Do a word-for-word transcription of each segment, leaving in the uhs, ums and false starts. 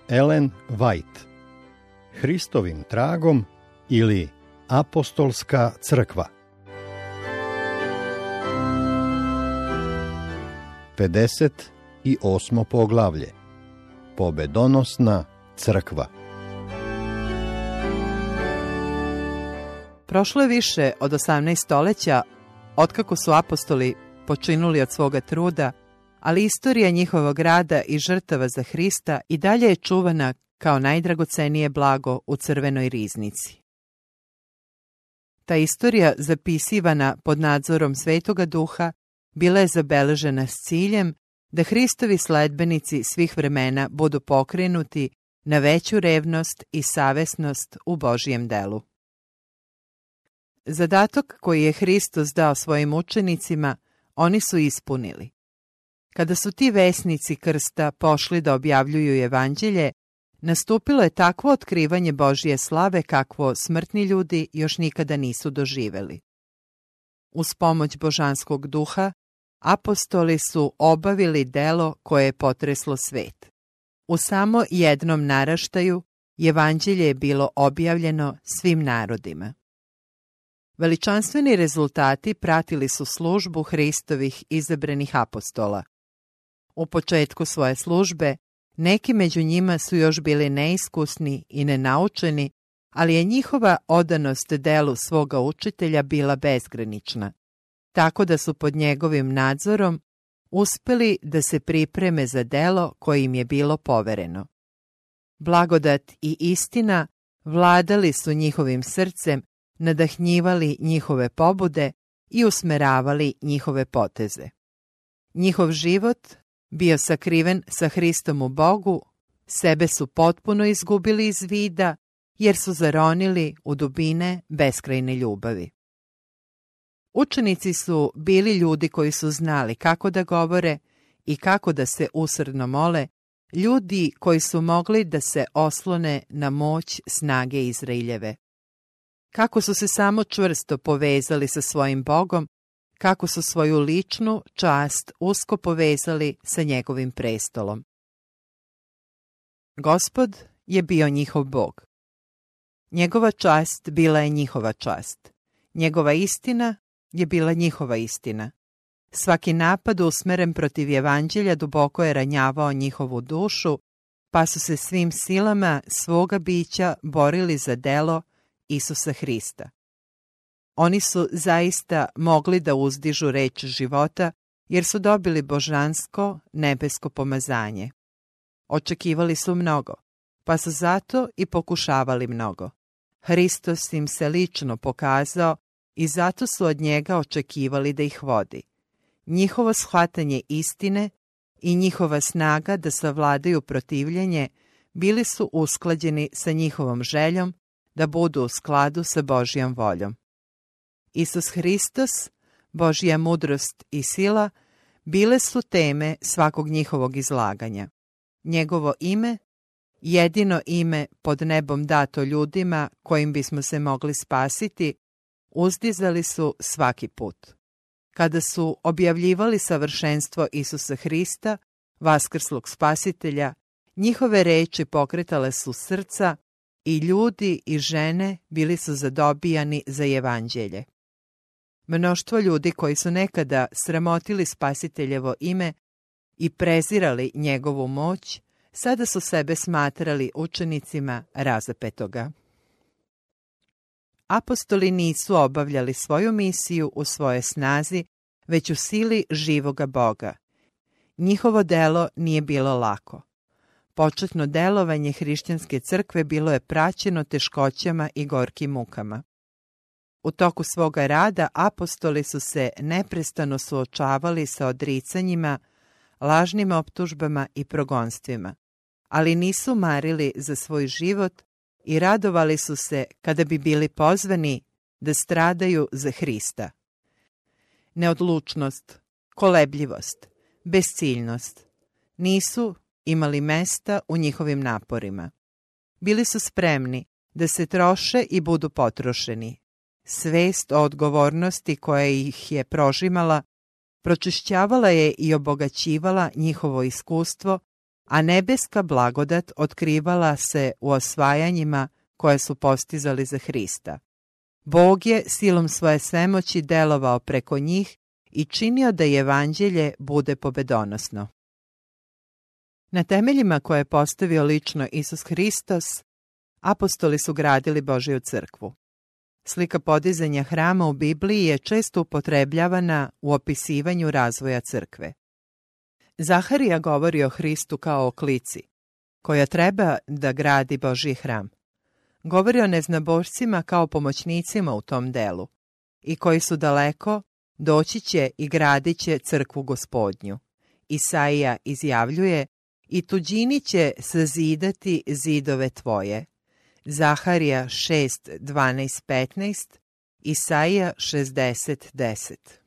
Ellen White. Hristovim tragom ili Apostolska crkva. pedeset osmo poglavlje. Pobedonosna crkva. Prošlo je više od osamnaest stoljeća otkako su apostoli počinuli od svoga truda, ali istorija njihovog rada i žrtava za Hrista i dalje je čuvana kao najdragocenije blago u crvenoj riznici. Ta istorija, zapisivana pod nadzorom Svetoga Duha, bila je zabeležena s ciljem da Hristovi sledbenici svih vremena budu pokrenuti na veću revnost i savesnost u Božjem delu. Zadatak koji je Hristos dao svojim učenicima, oni su ispunili. Kada su ti vesnici krsta pošli da objavljuju evanđelje, nastupilo je takvo otkrivanje Božje slave kakvo smrtni ljudi još nikada nisu doživeli. Uz pomoć božanskog duha, apostoli su obavili delo koje je potreslo svet. U samo jednom naraštaju evanđelje je bilo objavljeno svim narodima. Veličanstveni rezultati pratili su službu Hristovih izabranih apostola. U početku svoje službe neki među njima su još bili neiskusni i nenaučeni, ali je njihova odanost delu svoga učitelja bila bezgranična, tako da su pod njegovim nadzorom uspeli da se pripreme za delo koje im je bilo povereno. Blagodat i istina vladali su njihovim srcem, nadahnjivali njihove pobude i usmeravali njihove poteze. Njihov život bio sakriven sa Hristom u Bogu, sebe su potpuno izgubili iz vida, jer su zaronili u dubine beskrajne ljubavi. Učenici su bili ljudi koji su znali kako da govore i kako da se usrdno mole, ljudi koji su mogli da se oslone na moć snage Izraeljeve. Kako su se samo čvrsto povezali sa svojim Bogom, kako su svoju ličnu čast usko povezali sa njegovim prestolom. Gospod je bio njihov Bog. Njegova čast bila je njihova čast. Njegova istina je bila njihova istina. Svaki napad usmeren protiv evanđelja duboko je ranjavao njihovu dušu, pa su se svim silama svoga bića borili za delo Isusa Hrista. Oni su zaista mogli da uzdižu reč života, jer su dobili božansko, nebesko pomazanje. Očekivali su mnogo, pa su zato i pokušavali mnogo. Hristos im se lično pokazao i zato su od njega očekivali da ih vodi. Njihovo shvatanje istine i njihova snaga da savladaju protivljenje bili su usklađeni sa njihovom željom da budu u skladu sa Božjom voljom. Isus Hristos, Božja mudrost i sila bile su teme svakog njihovog izlaganja. Njegovo ime, jedino ime pod nebom dato ljudima kojim bismo se mogli spasiti, uzdizali su svaki put. Kada su objavljivali savršenstvo Isusa Hrista, vaskrslog spasitelja, njihove reči pokretale su srca i ljudi i žene bili su zadobijani za evanđelje. Mnoštvo ljudi koji su nekada sramotili spasiteljevo ime i prezirali njegovu moć, sada su sebe smatrali učenicima razapetoga. Apostoli nisu obavljali svoju misiju u svojoj snazi, već u sili živoga Boga. Njihovo delo nije bilo lako. Početno delovanje hrišćanske crkve bilo je praćeno teškoćama i gorkim mukama. U toku svoga rada apostoli su se neprestano suočavali sa odricanjima, lažnim optužbama i progonstvima, ali nisu marili za svoj život i radovali su se kada bi bili pozvani da stradaju za Hrista. Neodlučnost, kolebljivost, besciljnost nisu imali mesta u njihovim naporima. Bili su spremni da se troše i budu potrošeni. Svest o odgovornosti koja ih je prožimala, pročišćavala je i obogaćivala njihovo iskustvo a nebeska blagodat otkrivala se u osvajanjima koje su postizali za Hrista. Bog je silom svoje svemoći delovao preko njih i činio da evanđelje bude pobedonosno. Na temeljima koje je postavio lično Isus Hristos, apostoli su gradili Božju crkvu. Slika podizanja hrama u Bibliji je često upotrebljavana u opisivanju razvoja crkve. Zaharija govori o Hristu kao o klici, koja treba da gradi Božji hram. Govori o neznabošcima kao pomoćnicima u tom delu, i koji su daleko, doći će i gradit će crkvu Gospodnju. Isaija izjavljuje, i tuđini će sazidati zidove tvoje. Zaharija šest, dvanaest, petnaest, Isaija šezdeset, deset.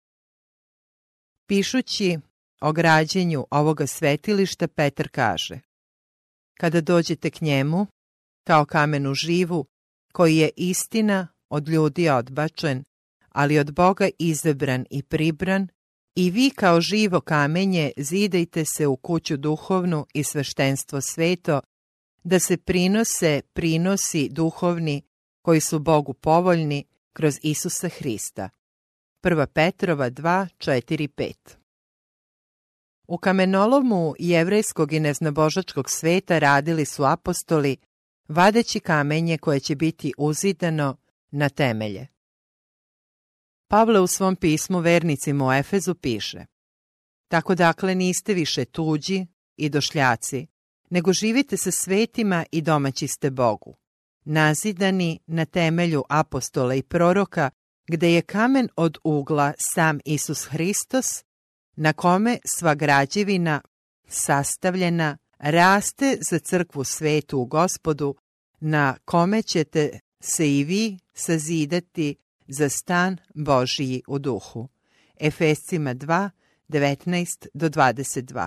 Pišući o građenju ovoga svetilišta, Petar kaže: kada dođete k njemu, kao kamenu živu, koji je istina od ljudi odbačen, ali od Boga izabran i pribran, i vi kao živo kamenje zidajte se u kuću duhovnu i sveštenstvo sveto, da se prinose prinosi duhovni koji su Bogu povoljni kroz Isusa Hrista. Prva Petrova dva, četiri, pet. U kamenolomu jevrejskog i neznabožačkog sveta radili su apostoli, vadeći kamenje koje će biti uzidano na temelje. Pavle u svom pismu vernicima u Efezu piše: tako dakle niste više tuđi i došljaci, nego živite sa svetima i domaći ste Bogu, nazidani na temelju apostola i proroka, gde je kamen od ugla sam Isus Hristos, na kome sva građevina sastavljena raste za crkvu svetu u Gospodu, na kome ćete se i vi sazidati za stan Božiji u duhu. Efescima dva, devetnaest do dvadeset dva.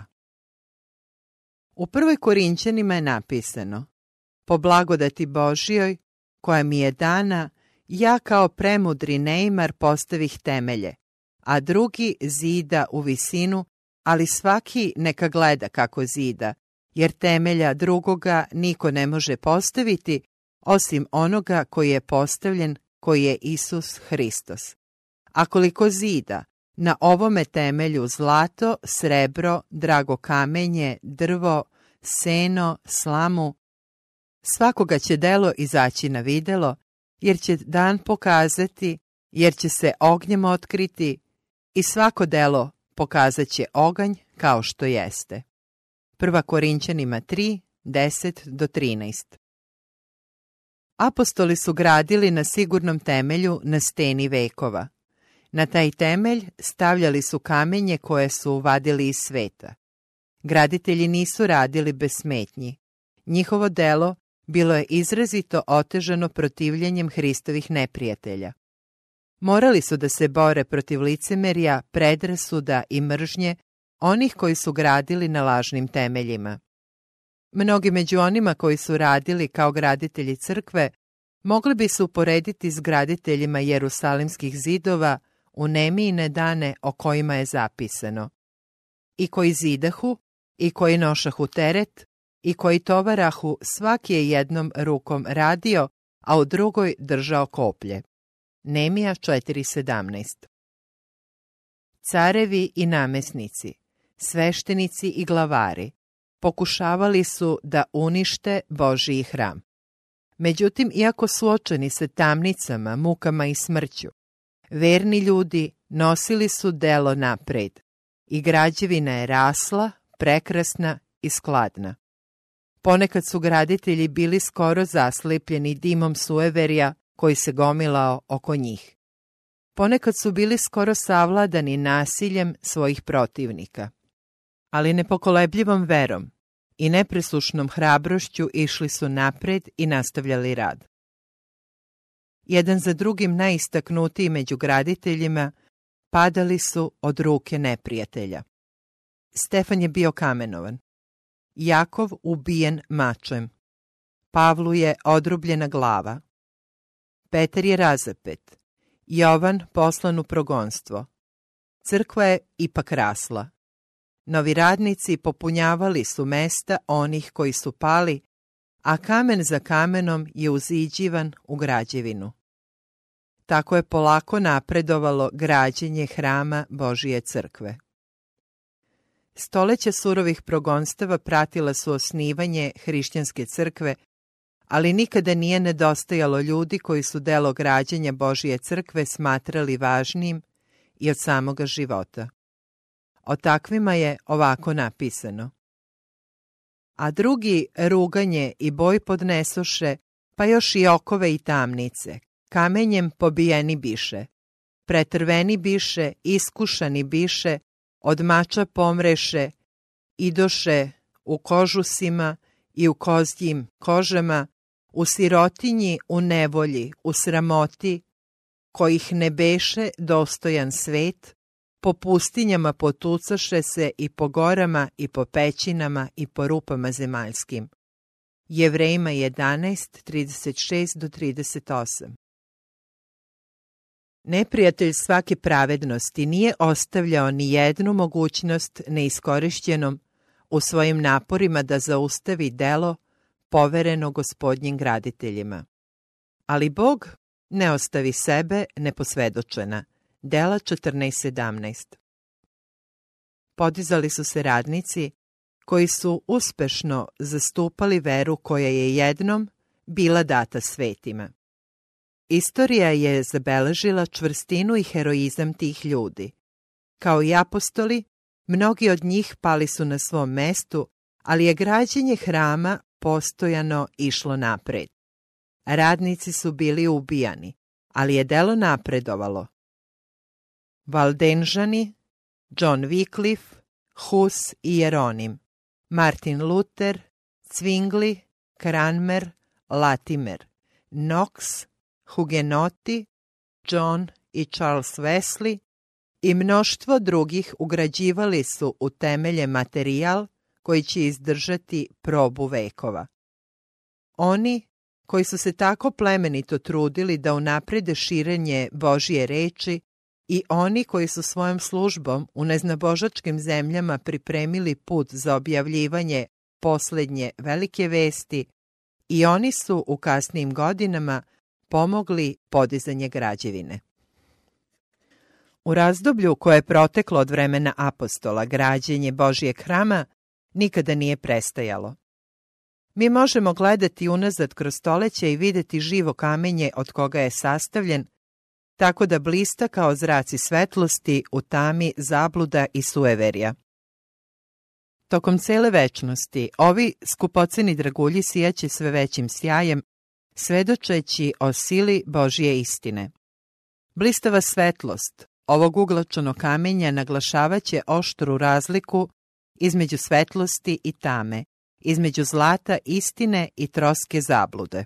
U prvoj Korinćanima je napisano: po blagodati Božjoj, koja mi je dana, ja kao premudri neimar postavih temelje, a drugi zida u visinu, ali svaki neka gleda kako zida, jer temelja drugoga niko ne može postaviti, osim onoga koji je postavljen, koji je Isus Hristos. A koliko zida, na ovome temelju zlato, srebro, drago kamenje, drvo, seno, slamu, svakoga će delo izaći na videlo, jer će dan pokazati, jer će se ognjem otkriti, i svako delo pokazat će oganj kao što jeste. Prva Korinćanima tri, deset do trinaest. Apostoli su gradili na sigurnom temelju na steni vekova. Na taj temelj stavljali su kamenje koje su vadili iz sveta. Graditelji nisu radili bez smetnji. Njihovo delo bilo je izrazito otežano protivljenjem Hristovih neprijatelja. Morali su da se bore protiv licemerja, predrasuda i mržnje onih koji su gradili na lažnim temeljima. Mnogi među onima koji su radili kao graditelji crkve mogli bi se uporediti s graditeljima jerusalimskih zidova u Nemijine dane o kojima je zapisano: i koji zidahu, i koji nošahu teret, i koji tovarahu, svaki je jednom rukom radio, a u drugoj držao koplje. Nemija četiri sedamnaest. Carevi i namesnici, sveštenici i glavari pokušavali su da unište Božji hram. Međutim, iako suočeni sa tamnicama, mukama i smrću, verni ljudi nosili su delo napred i građevina je rasla, prekrasna i skladna. Ponekad su graditelji bili skoro zaslipljeni dimom sueverja koji se gomilao oko njih. Ponekad su bili skoro savladani nasiljem svojih protivnika. Ali nepokolebljivom verom i nepreslušnom hrabrošću išli su napred i nastavljali rad. Jedan za drugim najistaknutiji među graditeljima padali su od ruke neprijatelja. Stefan je bio kamenovan, Jakov ubijen mačem, Pavlu je odrubljena glava, Petar je razapet, Jovan poslan u progonstvo. Crkva je ipak rasla. Novi radnici popunjavali su mesta onih koji su pali, a kamen za kamenom je uziđivan u građevinu. Tako je polako napredovalo građenje hrama Božije crkve. Stoleća surovih progonstava pratila su osnivanje hrišćanske crkve, ali nikada nije nedostajalo ljudi koji su delo građenja Božije crkve smatrali važnim i od samoga života. O takvima je ovako napisano. A drugi ruganje i boj podnesoše, pa još i okove i tamnice, kamenjem pobijeni biše, pretrveni biše, iskušani biše, od mača pomreše, idoše u kožusima i u kozjim kožama, u sirotinji, u nevolji, u sramoti, kojih ne beše dostojan svet, po pustinjama potucaše se i po gorama i po pećinama i po rupama zemaljskim. Jevrejima jedanaest, trideset šest do trideset osam. Neprijatelj svake pravednosti nije ostavljao ni jednu mogućnost neiskorišćenom u svojim naporima da zaustavi delo povereno Gospodnjim graditeljima. Ali Bog ne ostavi sebe neposvedočena. Dela četrnaest sedamnaest. Podizali su se radnici koji su uspešno zastupali veru koja je jednom bila data svetima. Istorija je zabeležila čvrstinu i heroizam tih ljudi. Kao i apostoli, mnogi od njih pali su na svom mestu, ali je građenje hrama postojano išlo napred. Radnici su bili ubijani, ali je delo napredovalo. Valdenžani, John Wycliffe, Hus i Jeronim, Martin Luther, Zwingli, Cranmer, Latimer, Knox, Hugenoti, John i Charles Wesley i mnoštvo drugih ugrađivali su u temelje materijal koji će izdržati probu vekova. Oni koji su se tako plemenito trudili da unaprede širenje Božje reči i oni koji su svojom službom u neznabožačkim zemljama pripremili put za objavljivanje posljednje velike vesti, i oni su u kasnijim godinama pomogli podizanje građevine. U razdoblju koje je proteklo od vremena apostola, građenje Božjeg hrama nikada nije prestajalo. Mi možemo gledati unazad kroz stoljeća i vidjeti živo kamenje od koga je sastavljen, tako da blista kao zraci svetlosti u tami zabluda i sueverja. Tokom cele večnosti ovi skupoceni dragulji sijaće sve većim sjajem, svedočeći o sili Božje istine. Blistava svetlost ovog uglačanog kamenja naglašavaće oštru razliku između svetlosti i tame, između zlata istine i troske zablude.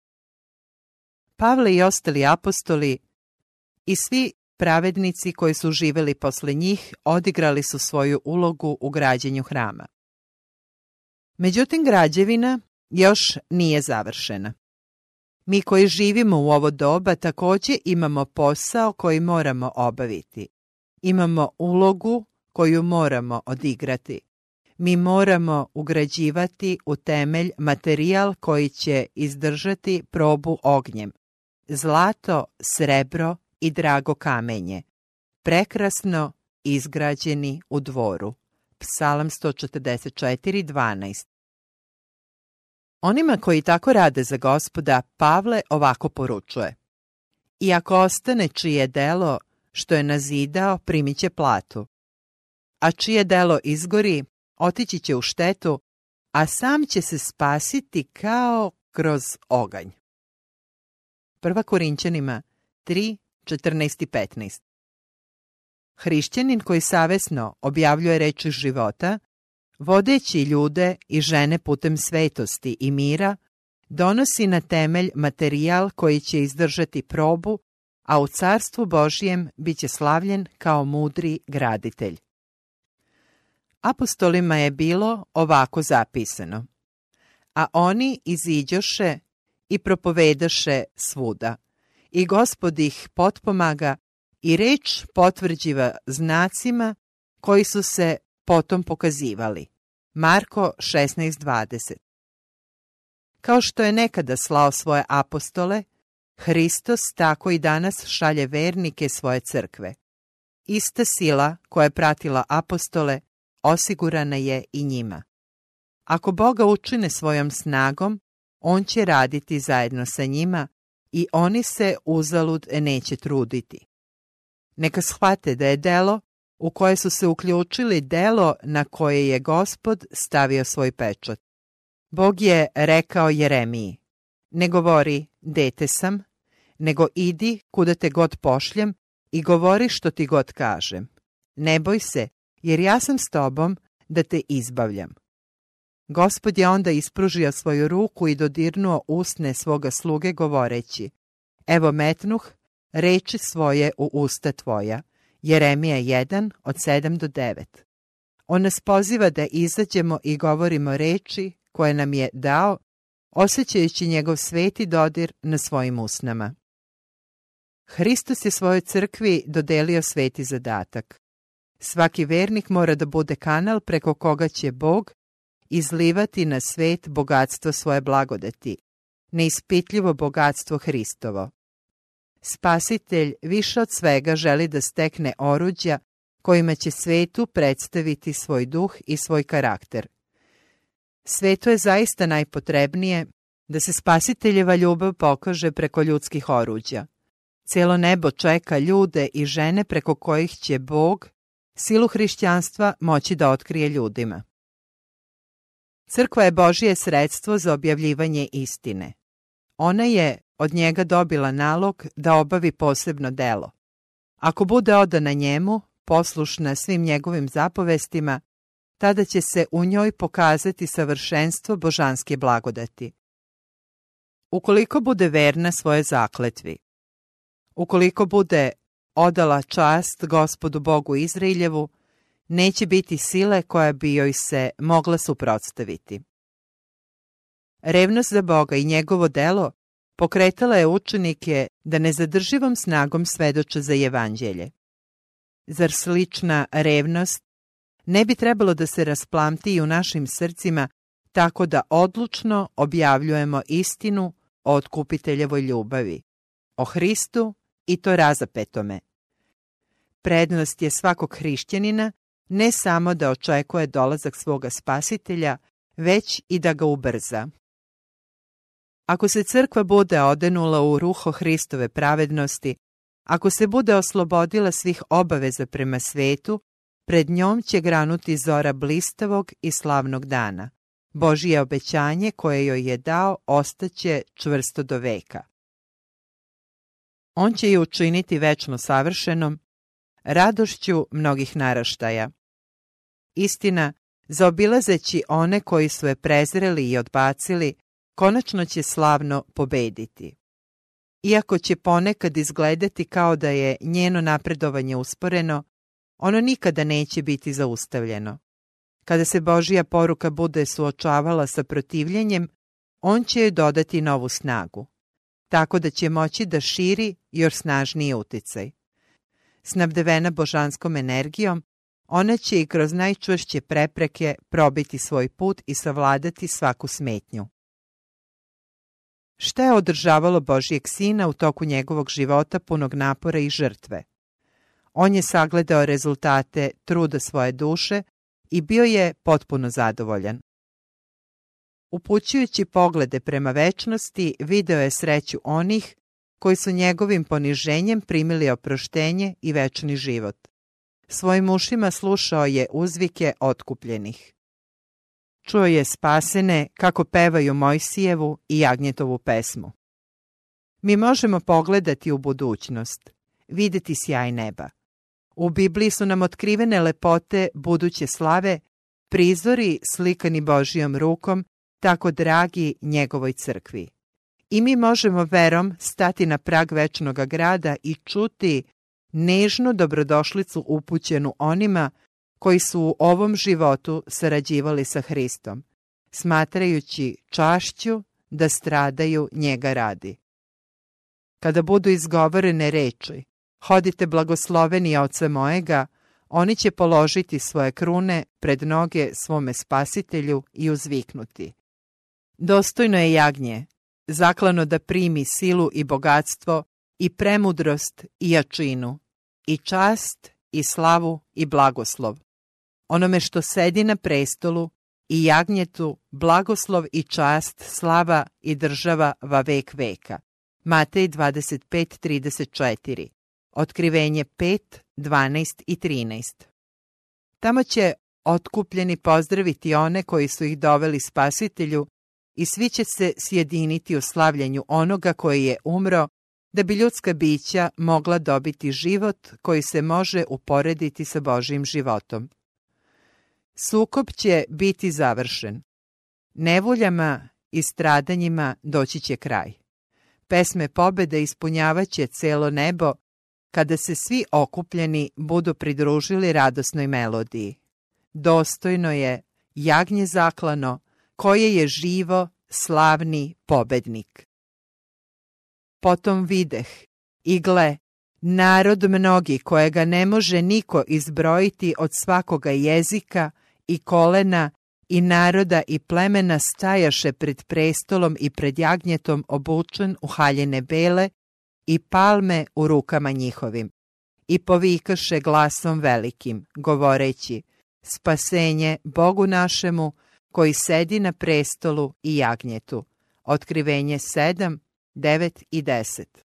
Pavle i ostali apostoli i svi pravednici koji su živjeli posle njih odigrali su svoju ulogu u građenju hrama. Međutim, građevina još nije završena. Mi koji živimo u ovo doba također imamo posao koji moramo obaviti. Imamo ulogu koju moramo odigrati. Mi moramo ugrađivati u temelj materijal koji će izdržati probu ognjem. Zlato, srebro i drago kamenje, prekrasno izgrađeni u dvoru. Psalam sto četrdeset četiri, dvanaest. Onima koji tako rade za Gospoda, Pavle ovako poručuje: I ako ostane čije delo što je nazidao, primit će platu. A čije delo izgori, otići će u štetu, a sam će se spasiti kao kroz oganj. Prva Korinćanima tri, četrnaest i petnaest. Hrišćanin koji savesno objavljuje reči života, vodeći ljude i žene putem svetosti i mira, donosi na temelj materijal koji će izdržati probu, a u carstvu Božjem bit će slavljen kao mudri graditelj. Apostolima je bilo ovako zapisano: A oni iziđoše i propovedaše svuda, i Gospod ih potpomaga i reč potvrđiva znacima koji su se potom pokazivali. Marko šesnaest dvadeset. Kao što je nekada slao svoje apostole, Hristos tako i danas šalje vernike svoje crkve. Ista sila koja je pratila apostole osigurana je i njima. Ako Boga učine svojom snagom, on će raditi zajedno sa njima i oni se uzalud neće truditi. Neka shvate da je delo u koje su se uključili delo na koje je Gospod stavio svoj pečat. Bog je rekao Jeremiji: ne govori, dete sam, nego idi kuda te god pošljem i govori što ti god kažem. Ne boj se, jer ja sam s tobom da te izbavljam. Gospod je onda ispružio svoju ruku i dodirnuo usne svoga sluge govoreći: evo metnuh reči svoje u usta tvoja. Jeremija jedan od sedam do devet. On nas poziva da izađemo i govorimo reči koje nam je dao, osjećajući njegov sveti dodir na svojim usnama. Hristos je svojoj crkvi dodelio sveti zadatak. Svaki vernik mora da bude kanal preko koga će Bog izlivati na svet bogatstvo svoje blagodati, neispitljivo bogatstvo Hristovo. Spasitelj više od svega želi da stekne oruđa kojima će svetu predstaviti svoj duh i svoj karakter. Svetu je zaista najpotrebnije da se Spasiteljeva ljubav pokaže preko ljudskih oruđa. Cijelo nebo čeka ljude i žene preko kojih će Bog silu hrišćanstva moći da otkrije ljudima. Crkva je Božje sredstvo za objavljivanje istine. Ona je od njega dobila nalog da obavi posebno delo. Ako bude odana njemu, poslušna svim njegovim zapovestima, tada će se u njoj pokazati savršenstvo božanske blagodati. Ukoliko bude verna svoje zakletvi, ukoliko bude odala čast Gospodu Bogu Izraeljevu, neće biti sile koja bi joj se mogla suprotstaviti. Revnost za Boga i njegovo delo pokretala je učenike da nezadrživom snagom svedoče za evanđelje. Zar slična revnost ne bi trebalo da se rasplamti i u našim srcima tako da odlučno objavljujemo istinu o otkupiteljevoj ljubavi, o Hristu i to razapetome. Prednost je svakog hrišćanina ne samo da očekuje dolazak svoga Spasitelja, već i da ga ubrza. Ako se crkva bude odenula u ruho Hristove pravednosti, ako se bude oslobodila svih obaveza prema svetu, pred njom će granuti zora blistavog i slavnog dana. Božje obećanje koje joj je dao ostaće čvrsto do veka. On će je učiniti večno savršenom, radošću mnogih naraštaja. Istina, zaobilazeći one koji su je prezreli i odbacili, konačno će slavno pobediti. Iako će ponekad izgledati kao da je njeno napredovanje usporeno, ono nikada neće biti zaustavljeno. Kada se Božja poruka bude suočavala sa protivljenjem, on će joj dodati novu snagu, tako da će moći da širi još snažniji uticaj. Snabdevena božanskom energijom, ona će i kroz najčvršće prepreke probiti svoj put i savladati svaku smetnju. Šta je održavalo Božjeg sina u toku njegovog života punog napora i žrtve? On je sagledao rezultate truda svoje duše i bio je potpuno zadovoljan. Upućujući poglede prema večnosti, video je sreću onih koji su njegovim poniženjem primili oproštenje i večni život. Svojim ušima slušao je uzvike otkupljenih. Čuo je spasene kako pevaju Mojsijevu i Jagnjetovu pesmu. Mi možemo pogledati u budućnost, vidjeti sjaj neba. U Bibliji su nam otkrivene lepote buduće slave, prizori slikani Božjom rukom, tako dragi njegovoj crkvi. I mi možemo verom stati na prag večnoga grada i čuti nežnu dobrodošlicu upućenu onima koji su u ovom životu sarađivali sa Hristom, smatrajući čašću da stradaju njega radi. Kada budu izgovorene reči: hodite blagosloveni Oca mojega, Oni će položiti svoje krune pred noge svome spasitelju i uzviknuti: dostojno je jagnje, zaklano da primi silu i bogatstvo, i premudrost i jačinu, i čast, i slavu, i blagoslov. Onome što sedi na prestolu, i jagnjetu, blagoslov i čast, slava i država va vek veka. Matej dvadeset pet trideset četiri. Otkrivenje pet, dvanaest i trinaest. Tamo će otkupljeni pozdraviti one koji su ih doveli spasitelju i svi će se sjediniti u slavljenju onoga koji je umro, da bi ljudska bića mogla dobiti život koji se može uporediti sa Božjim životom. Sukob će biti završen. Nevoljama i stradanjima doći će kraj. Pesme pobede ispunjavaće celo nebo, kada se svi okupljeni budu pridružili radosnoj melodiji. Dostojno je jagnje zaklano, koje je živo, slavni pobednik. Potom videh, i gle, narod mnogi kojega ne može niko izbrojiti od svakoga jezika i kolena i naroda i plemena stajaše pred prestolom i pred jagnjetom obučen u haljine bele i palme u rukama njihovim. I povikaše glasom velikim, govoreći: spasenje Bogu našemu, koji sedi na prestolu i jagnjetu. Otkrivenje sedam, devet i deset.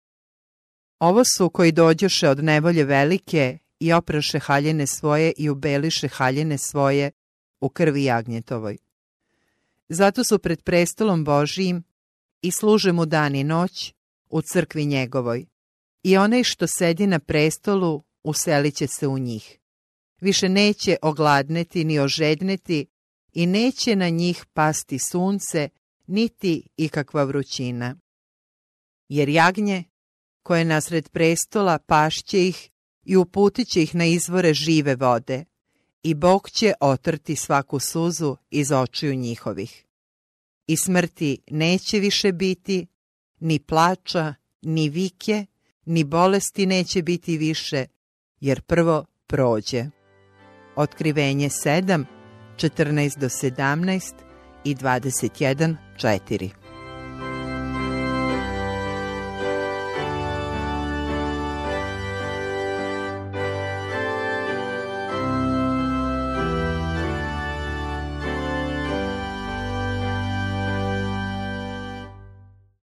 Ovo su koji dođoše od nevolje velike i opraše haljine svoje i ubeliše haljine svoje u krvi jagnjetovoj. Zato su pred prestolom Božijim i služe mu dan i noć u crkvi njegovoj. I onaj što sedi na prestolu uselit će se u njih. Više neće ogladneti ni ožedneti i neće na njih pasti sunce, niti ikakva vrućina. Jer jagnje, koje nasred prestola, pašće ih i uputit će ih na izvore žive vode, i Bog će otrti svaku suzu iz očiju njihovih. I smrti neće više biti, ni plača, ni vike, ni bolesti neće biti više, jer prvo prođe. Otkrivenje sedam, četrnaest do sedamnaest i dvadeset jedan, četiri.